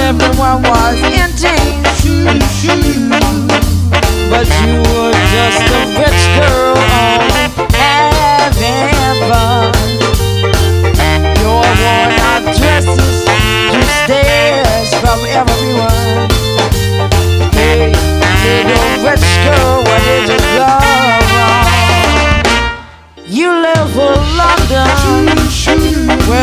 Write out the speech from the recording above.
everyone was in chains. But you were just a rich